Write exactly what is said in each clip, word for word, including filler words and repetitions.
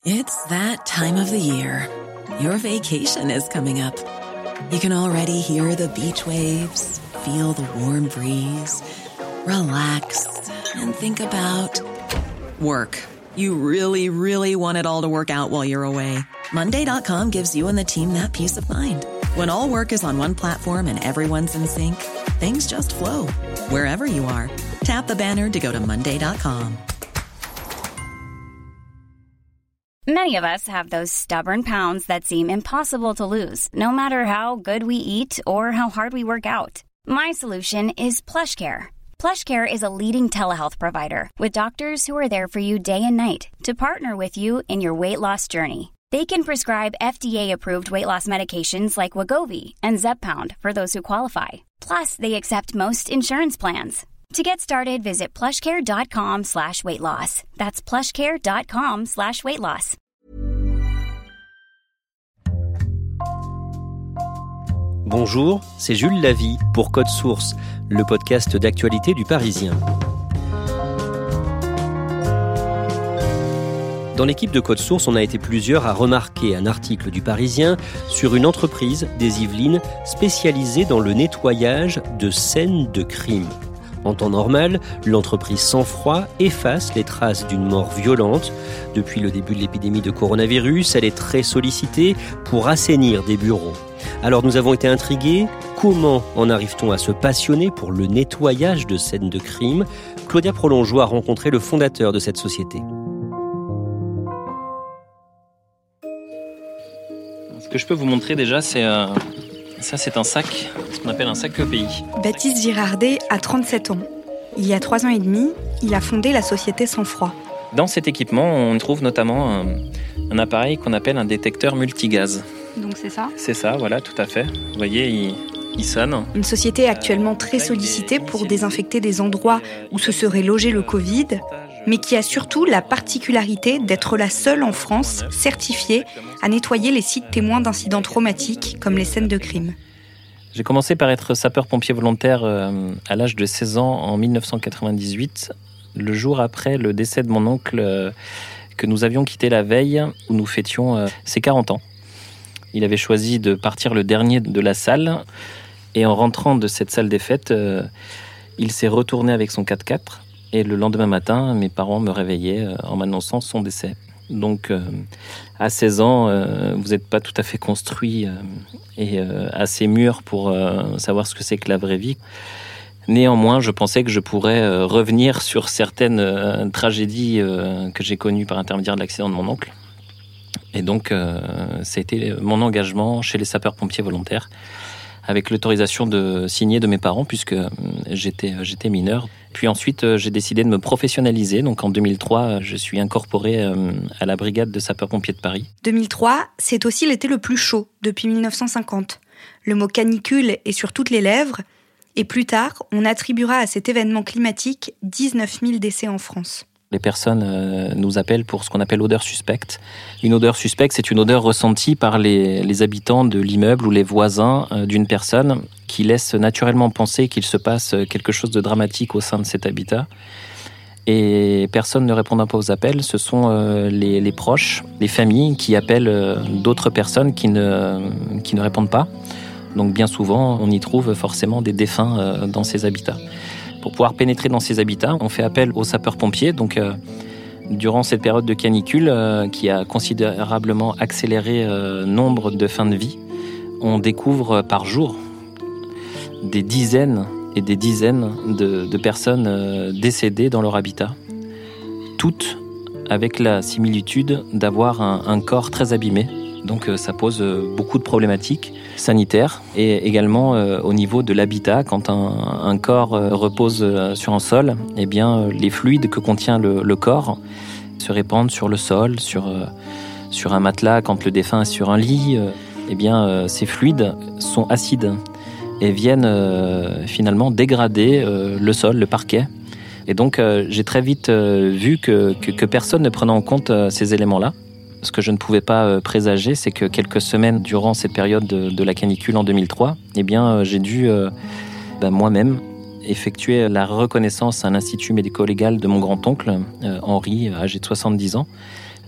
It's that time of the year. Your vacation is coming up. You can already hear the beach waves, feel the warm breeze, relax, and think about work. You really, really want it all to work out while you're away. Monday dot com gives you and the team that peace of mind. When all work is on one platform and everyone's in sync, things just flow. Wherever you are, tap the banner to go to Monday dot com. Many of us have those stubborn pounds that seem impossible to lose, no matter how good we eat or how hard we work out. My solution is PlushCare. PlushCare is a leading telehealth provider with doctors who are there for you day and night to partner with you in your weight loss journey. They can prescribe F D A-approved weight loss medications like Wegovy and Zepbound for those who qualify. Plus, they accept most insurance plans. To get started, visit plushcare.com slash weight loss. That's plushcare.com slash weight loss. Bonjour, c'est Jules Lavie pour Code Source, le podcast d'actualité du Parisien. Dans l'équipe de Code Source, on a été plusieurs à remarquer un article du Parisien sur une entreprise des Yvelines spécialisée dans le nettoyage de scènes de crime. En temps normal, l'entreprise Sang-Froid efface les traces d'une mort violente. Depuis le début de l'épidémie de coronavirus, elle est très sollicitée pour assainir des bureaux. Alors nous avons été intrigués. Comment en arrive-t-on à se passionner pour le nettoyage de scènes de crime ? Claudia Prolongeau a rencontré le fondateur de cette société. Ce que je peux vous montrer déjà, c'est... Euh... Ça, c'est un sac, ce qu'on appelle un sac E P I. Baptiste Girardet a trente-sept ans. Il y a trois ans et demi, il a fondé la société Sang-Froid. Dans cet équipement, on trouve notamment un, un appareil qu'on appelle un détecteur multigaz. Donc c'est ça ? C'est ça, voilà, tout à fait. Vous voyez, il, il sonne. Une société actuellement très sollicitée pour désinfecter des endroits où se serait logé le Covid, mais qui a surtout la particularité d'être la seule en France certifiée à nettoyer les sites témoins d'incidents traumatiques comme les scènes de crime. J'ai commencé par être sapeur-pompier volontaire à l'âge de seize ans en dix-neuf cent quatre-vingt-dix-huit, le jour après le décès de mon oncle que nous avions quitté la veille où nous fêtions ses quarante ans. Il avait choisi de partir le dernier de la salle et en rentrant de cette salle des fêtes, il s'est retourné avec son quatre-quatre. Et le lendemain matin, mes parents me réveillaient en m'annonçant son décès. Donc, euh, à seize ans, euh, vous n'êtes pas tout à fait construit euh, et euh, assez mûr pour euh, savoir ce que c'est que la vraie vie. Néanmoins, je pensais que je pourrais euh, revenir sur certaines euh, tragédies euh, que j'ai connues par intermédiaire de l'accident de mon oncle. Et donc, euh, ça a été mon engagement chez les sapeurs-pompiers volontaires, avec l'autorisation de signer de mes parents, puisque j'étais, j'étais mineur. Puis ensuite, j'ai décidé de me professionnaliser. Donc en deux mille trois, je suis incorporé à la brigade de sapeurs-pompiers de Paris. deux mille trois, c'est aussi l'été le plus chaud depuis dix-neuf cent cinquante. Le mot canicule est sur toutes les lèvres. Et plus tard, on attribuera à cet événement climatique dix-neuf mille décès en France. Les personnes euh, nous appellent pour ce qu'on appelle odeur suspecte. Une odeur suspecte, c'est une odeur ressentie par les, les habitants de l'immeuble ou les voisins euh, d'une personne qui laisse naturellement penser qu'il se passe quelque chose de dramatique au sein de cet habitat. Et personne ne répondant pas aux appels, ce sont euh, les, les proches, les familles qui appellent euh, d'autres personnes qui ne, qui ne répondent pas. Donc bien souvent, on y trouve forcément des défunts euh, dans ces habitats. Pour pouvoir pénétrer dans ces habitats, on fait appel aux sapeurs-pompiers. Donc, euh, durant cette période de canicule euh, qui a considérablement accéléré euh, nombre de fins de vie, on découvre par jour des dizaines et des dizaines de, de personnes euh, décédées dans leur habitat. Toutes avec la similitude d'avoir un, un corps très abîmé. Donc euh, ça pose euh, beaucoup de problématiques sanitaires et également euh, au niveau de l'habitat. Quand un, un corps euh, repose euh, sur un sol, eh bien, euh, les fluides que contient le, le corps se répandent sur le sol, sur, euh, sur un matelas. Quand le défunt est sur un lit, euh, eh bien, euh, ces fluides sont acides et viennent euh, finalement dégrader euh, le sol, le parquet. Et donc euh, j'ai très vite euh, vu que, que, que personne ne prenait en compte euh, ces éléments-là. Ce que je ne pouvais pas présager, c'est que quelques semaines durant cette période de, de la canicule en deux mille trois, eh bien, j'ai dû euh, ben, moi-même effectuer la reconnaissance à l'Institut médico-légal de mon grand-oncle, euh, Henri, âgé de soixante-dix ans,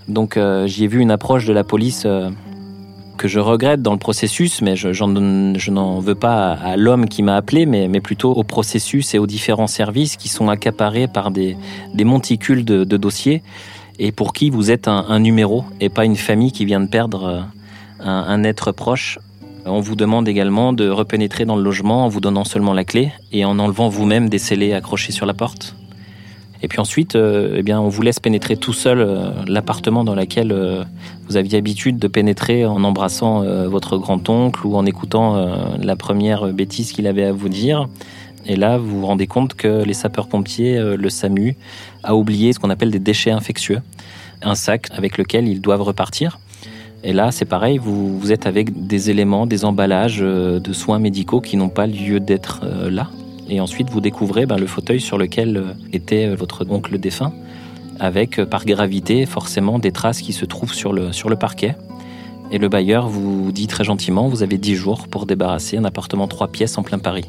Donc euh, j'y ai vu une approche de la police euh, que je regrette dans le processus, mais je, j'en, je n'en veux pas à, à l'homme qui m'a appelé, mais, mais plutôt au processus et aux différents services qui sont accaparés par des, des monticules de, de dossiers et pour qui vous êtes un, un numéro et pas une famille qui vient de perdre un, un être proche. On vous demande également de repénétrer dans le logement en vous donnant seulement la clé et en enlevant vous-même des scellés accrochés sur la porte. Et puis ensuite, euh, eh bien, on vous laisse pénétrer tout seul euh, l'appartement dans lequel euh, vous aviez l'habitude de pénétrer en embrassant euh, votre grand-oncle ou en écoutant euh, la première bêtise qu'il avait à vous dire. Et là, vous vous rendez compte que les sapeurs-pompiers, euh, le SAMU, a oublié ce qu'on appelle des déchets infectieux, un sac avec lequel ils doivent repartir. Et là, c'est pareil, vous, vous êtes avec des éléments, des emballages euh, de soins médicaux qui n'ont pas lieu d'être euh, là. Et ensuite, vous découvrez ben, le fauteuil sur lequel euh, était euh, votre oncle défunt, avec, euh, par gravité, forcément, des traces qui se trouvent sur le, sur le parquet. Et le bailleur vous dit très gentiment, vous avez dix jours pour débarrasser un appartement trois pièces en plein Paris.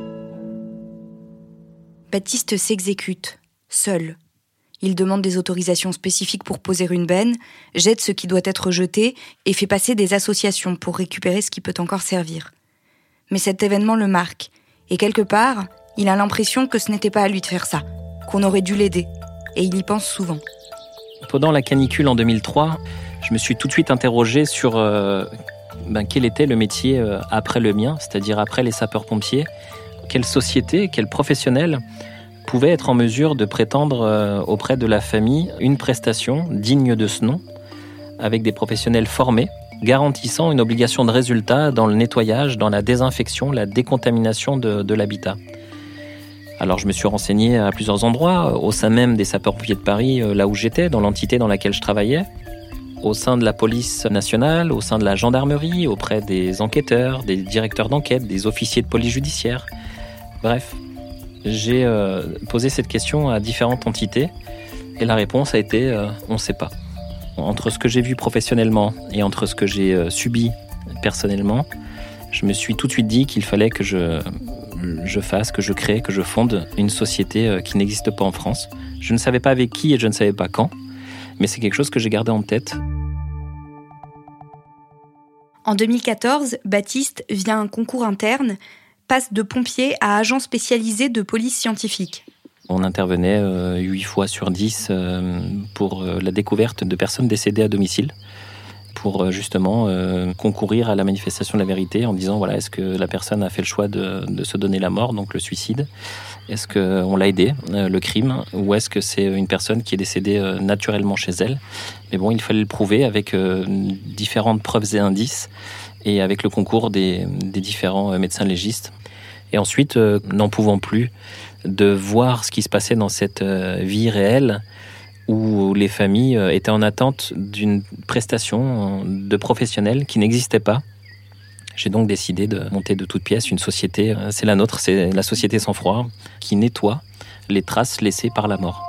Baptiste s'exécute, seul. Il demande des autorisations spécifiques pour poser une benne, jette ce qui doit être jeté et fait passer des associations pour récupérer ce qui peut encore servir. Mais cet événement le marque, et quelque part, il a l'impression que ce n'était pas à lui de faire ça, qu'on aurait dû l'aider, et il y pense souvent. Pendant la canicule en deux mille trois, je me suis tout de suite interrogé sur euh, ben, quel était le métier euh, après le mien, c'est-à-dire après les sapeurs-pompiers. Quelle société, quel professionnel pouvait être en mesure de prétendre euh, auprès de la famille une prestation digne de ce nom, avec des professionnels formés, garantissant une obligation de résultat dans le nettoyage, dans la désinfection, la décontamination de, de l'habitat. Alors je me suis renseigné à plusieurs endroits, au sein même des sapeurs-pompiers de Paris, là où j'étais, dans l'entité dans laquelle je travaillais, au sein de la police nationale, au sein de la gendarmerie, auprès des enquêteurs, des directeurs d'enquête, des officiers de police judiciaire. Bref, j'ai euh, posé cette question à différentes entités et la réponse a été euh, « on ne sait pas ». Entre ce que j'ai vu professionnellement et entre ce que j'ai euh, subi personnellement, je me suis tout de suite dit qu'il fallait que je, je fasse, que je crée, que je fonde une société euh, qui n'existe pas en France. Je ne savais pas avec qui et je ne savais pas quand, mais c'est quelque chose que j'ai gardé en tête. En deux mille quatorze, Baptiste, via un concours interne, passe de pompier à agent spécialisé de police scientifique. On intervenait euh, huit fois sur dix euh, pour euh, la découverte de personnes décédées à domicile, pour euh, justement euh, concourir à la manifestation de la vérité en disant voilà, est-ce que la personne a fait le choix de, de se donner la mort, donc le suicide ? Est-ce qu'on l'a aidé, euh, le crime ? Ou est-ce que c'est une personne qui est décédée euh, naturellement chez elle ? Mais bon, il fallait le prouver avec euh, différentes preuves et indices et avec le concours des, des différents euh, médecins légistes. Et ensuite, euh, n'en pouvant plus de voir ce qui se passait dans cette euh, vie réelle où les familles euh, étaient en attente d'une prestation de professionnels qui n'existait pas. J'ai donc décidé de monter de toutes pièces une société, euh, c'est la nôtre, c'est la société Sang Froid, qui nettoie les traces laissées par la mort.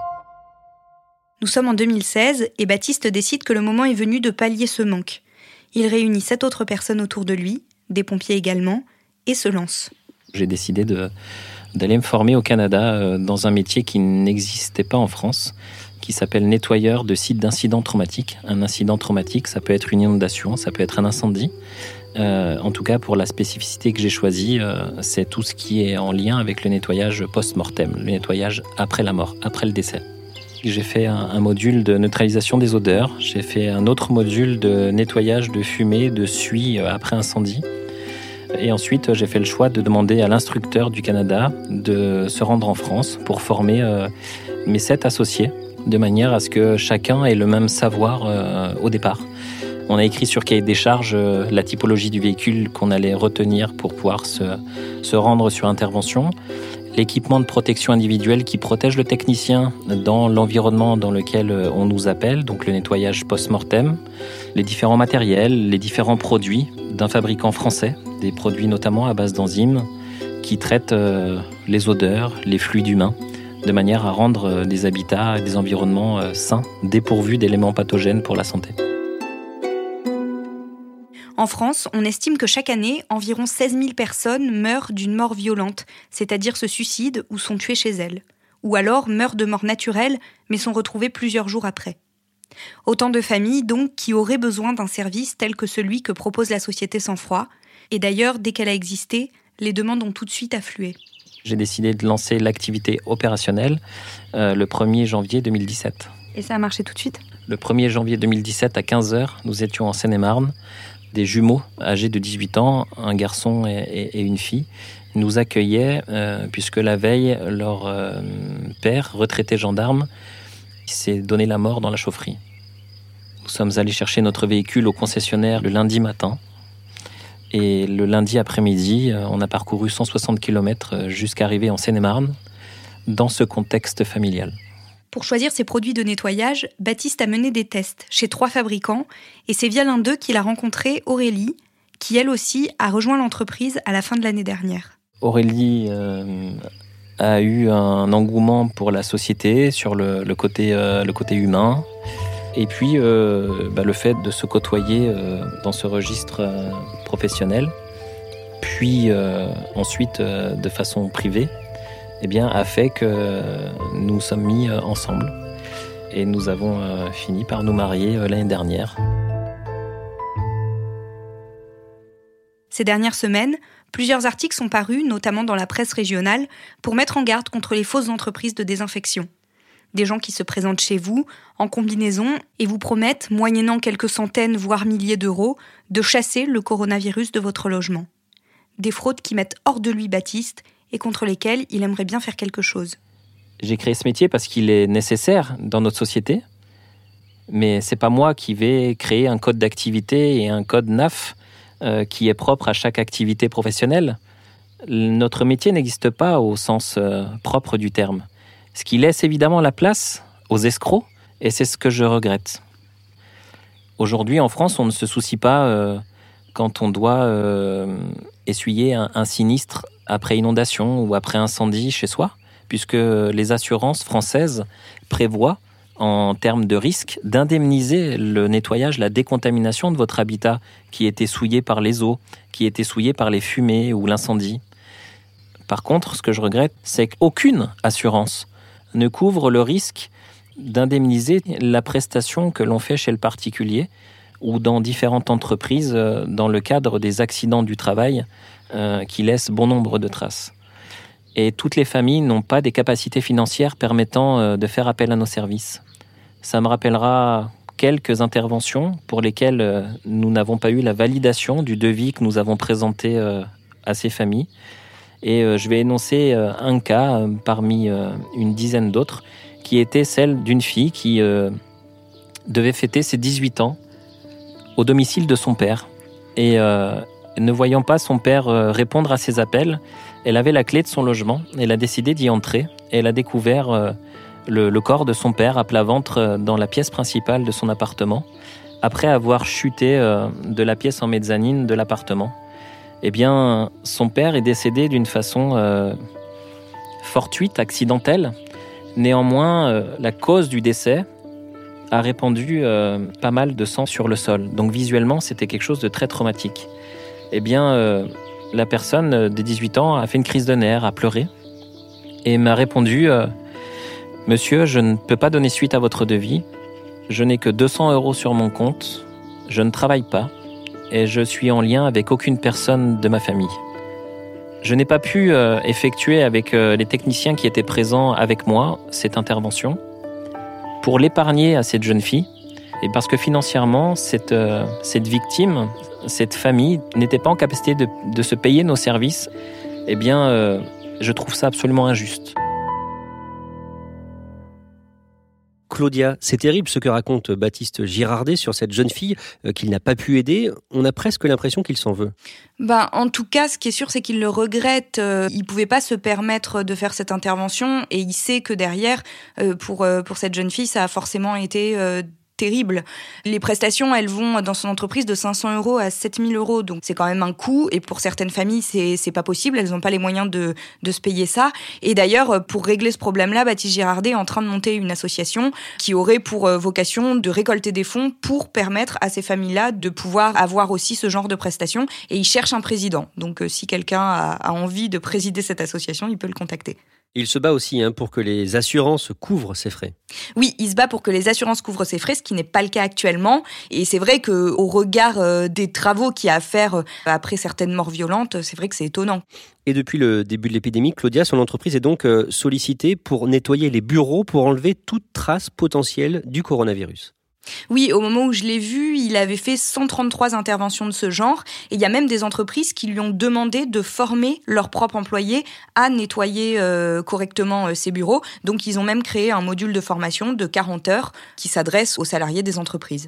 Nous sommes en deux mille seize et Baptiste décide que le moment est venu de pallier ce manque. Il réunit sept autres personnes autour de lui, des pompiers également, et se lance. J'ai décidé de, d'aller me former au Canada euh, dans un métier qui n'existait pas en France, qui s'appelle nettoyeur de sites d'incidents traumatiques. Un incident traumatique, ça peut être une inondation, ça peut être un incendie. Euh, en tout cas, pour la spécificité que j'ai choisie, euh, c'est tout ce qui est en lien avec le nettoyage post-mortem, le nettoyage après la mort, après le décès. J'ai fait un, un module de neutralisation des odeurs, j'ai fait un autre module de nettoyage de fumée, de suie euh, après incendie. Et ensuite, j'ai fait le choix de demander à l'instructeur du Canada de se rendre en France pour former euh, mes sept associés, de manière à ce que chacun ait le même savoir euh, au départ. On a écrit sur cahier des charges euh, la typologie du véhicule qu'on allait retenir pour pouvoir se, se rendre sur intervention, l'équipement de protection individuelle qui protège le technicien dans l'environnement dans lequel on nous appelle, donc le nettoyage post-mortem, les différents matériels, les différents produits d'un fabricant français, des produits notamment à base d'enzymes qui traitent euh, les odeurs, les fluides humains, de manière à rendre des habitats et des environnements euh, sains, dépourvus d'éléments pathogènes pour la santé. En France, on estime que chaque année, environ seize mille personnes meurent d'une mort violente, c'est-à-dire se suicident ou sont tuées chez elles. Ou alors meurent de mort naturelle, mais sont retrouvées plusieurs jours après. Autant de familles, donc, qui auraient besoin d'un service tel que celui que propose la Société Sang Froid. Et d'ailleurs, dès qu'elle a existé, les demandes ont tout de suite afflué. J'ai décidé de lancer l'activité opérationnelle euh, le premier janvier deux mille dix-sept. Et ça a marché tout de suite ? Le premier janvier deux mille dix-sept, à quinze heures, nous étions en Seine-et-Marne. Des jumeaux âgés de dix-huit ans, un garçon et, et, et une fille, nous accueillaient euh, puisque la veille, leur euh, père, retraité gendarme, s'est donné la mort dans la chaufferie. Nous sommes allés chercher notre véhicule au concessionnaire le lundi matin. Et le lundi après-midi, on a parcouru cent soixante kilomètres jusqu'à arriver en Seine-et-Marne, dans ce contexte familial. Pour choisir ses produits de nettoyage, Baptiste a mené des tests chez trois fabricants, et c'est via l'un d'eux qu'il a rencontré Aurélie, qui elle aussi a rejoint l'entreprise à la fin de l'année dernière. Aurélie euh, a eu un engouement pour la société, sur le, le, côté, euh, le côté humain. Et puis, euh, bah, le fait de se côtoyer euh, dans ce registre euh, professionnel, puis euh, ensuite euh, de façon privée, eh bien, a fait que euh, nous sommes mis euh, ensemble. Et nous avons euh, fini par nous marier euh, l'année dernière. Ces dernières semaines, plusieurs articles sont parus, notamment dans la presse régionale, pour mettre en garde contre les fausses entreprises de désinfection. Des gens qui se présentent chez vous, en combinaison, et vous promettent, moyennant quelques centaines, voire milliers d'euros, de chasser le coronavirus de votre logement. Des fraudes qui mettent hors de lui Baptiste, et contre lesquelles il aimerait bien faire quelque chose. J'ai créé ce métier parce qu'il est nécessaire dans notre société, mais c'est pas moi qui vais créer un code d'activité et un code N A F euh, qui est propre à chaque activité professionnelle. Notre métier n'existe pas au sens euh, propre du terme. Ce qui laisse évidemment la place aux escrocs, et c'est ce que je regrette. Aujourd'hui, en France, on ne se soucie pas euh, quand on doit euh, essuyer un, un sinistre après inondation ou après incendie chez soi, puisque les assurances françaises prévoient, en termes de risque, d'indemniser le nettoyage, la décontamination de votre habitat qui était souillé par les eaux, qui était souillé par les fumées ou l'incendie. Par contre, ce que je regrette, c'est qu'aucune assurance ne couvre le risque d'indemniser la prestation que l'on fait chez le particulier ou dans différentes entreprises dans le cadre des accidents du travail euh, qui laissent bon nombre de traces. Et toutes les familles n'ont pas des capacités financières permettant euh, de faire appel à nos services. Ça me rappellera quelques interventions pour lesquelles euh, nous n'avons pas eu la validation du devis que nous avons présenté euh, à ces familles. Et euh, je vais énoncer euh, un cas euh, parmi euh, une dizaine d'autres, qui était celle d'une fille qui euh, devait fêter ses dix-huit ans au domicile de son père. Et euh, ne voyant pas son père euh, répondre à ses appels, elle avait la clé de son logement. Elle a décidé d'y entrer et elle a découvert euh, le, le corps de son père à plat ventre euh, dans la pièce principale de son appartement, après avoir chuté euh, de la pièce en mezzanine de l'appartement. Eh bien, son père est décédé d'une façon euh, fortuite, accidentelle. Néanmoins, euh, la cause du décès a répandu euh, pas mal de sang sur le sol. Donc visuellement, c'était quelque chose de très traumatique. Eh bien, euh, la personne de dix-huit ans a fait une crise de nerfs, a pleuré, et m'a répondu euh, « Monsieur, je ne peux pas donner suite à votre devis. Je n'ai que deux cents euros sur mon compte. Je ne travaille pas. Et je suis en lien avec aucune personne de ma famille. Je n'ai pas pu euh, effectuer avec euh, les techniciens qui étaient présents avec moi cette intervention pour l'épargner à cette jeune fille et parce que financièrement, cette, euh, cette victime, cette famille n'était pas en capacité de, de se payer nos services. Eh bien, euh, je trouve ça absolument injuste. Claudia, c'est terrible ce que raconte Baptiste Girardet sur cette jeune fille euh, qu'il n'a pas pu aider. On a presque l'impression qu'il s'en veut. Ben, en tout cas, ce qui est sûr, c'est qu'il le regrette. Euh, il pouvait pas se permettre de faire cette intervention et il sait que derrière, euh, pour, euh, pour cette jeune fille, ça a forcément été euh, terrible. Les prestations, elles vont dans son entreprise de cinq cents euros à sept mille euros. Donc, c'est quand même un coût. Et pour certaines familles, c'est, c'est pas possible. Elles n'ont pas les moyens de, de se payer ça. Et d'ailleurs, pour régler ce problème-là, Baptiste Girardet est en train de monter une association qui aurait pour vocation de récolter des fonds pour permettre à ces familles-là de pouvoir avoir aussi ce genre de prestations. Et il cherche un président. Donc, si quelqu'un a, a envie de présider cette association, il peut le contacter. Il se bat aussi hein, pour que les assurances couvrent ces frais. Oui, il se bat pour que les assurances couvrent ces frais, ce qui n'est pas le cas actuellement. Et c'est vrai qu'au regard euh, des travaux qu'il y a à faire euh, après certaines morts violentes, c'est vrai que c'est étonnant. Et depuis le début de l'épidémie, Claudia, son entreprise est donc euh, sollicitée pour nettoyer les bureaux pour enlever toute trace potentielle du coronavirus. Oui, au moment où je l'ai vu, il avait fait cent trente-trois interventions de ce genre. Et il y a même des entreprises qui lui ont demandé de former leurs propres employés à nettoyer euh, correctement euh, ces bureaux. Donc, ils ont même créé un module de formation de quarante heures qui s'adresse aux salariés des entreprises.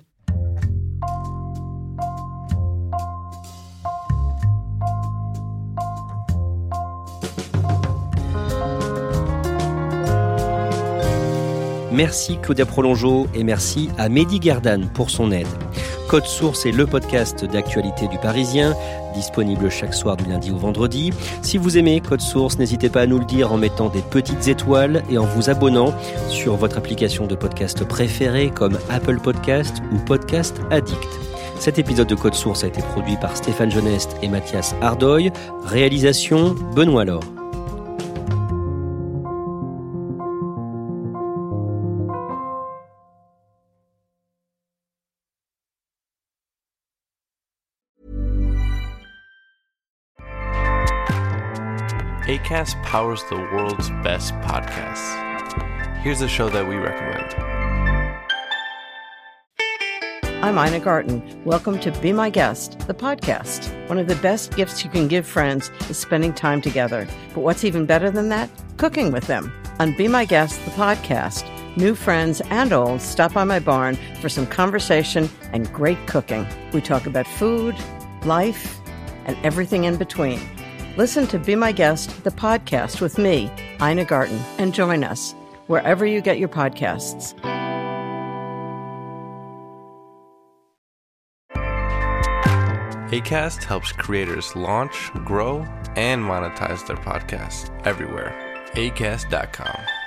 Merci Claudia Prolongeau et merci à Mehdi Gerdan pour son aide. Code Source est le podcast d'actualité du Parisien, disponible chaque soir du lundi au vendredi. Si vous aimez Code Source, n'hésitez pas à nous le dire en mettant des petites étoiles et en vous abonnant sur votre application de podcast préférée comme Apple Podcast ou Podcast Addict. Cet épisode de Code Source a été produit par Stéphane Geneste et Mathias Ardoy. Réalisation Benoît Laure. Acast powers the world's best podcasts. Here's a show that we recommend. I'm Ina Garten. Welcome to Be My Guest, the podcast. One of the best gifts you can give friends is spending time together. But what's even better than that? Cooking with them. On Be My Guest, the podcast, new friends and old stop by my barn for some conversation and great cooking. We talk about food, life, and everything in between. Listen to Be My Guest, the podcast with me, Ina Garten, and join us wherever you get your podcasts. Acast helps creators launch, grow, and monetize their podcasts everywhere. acast dot com.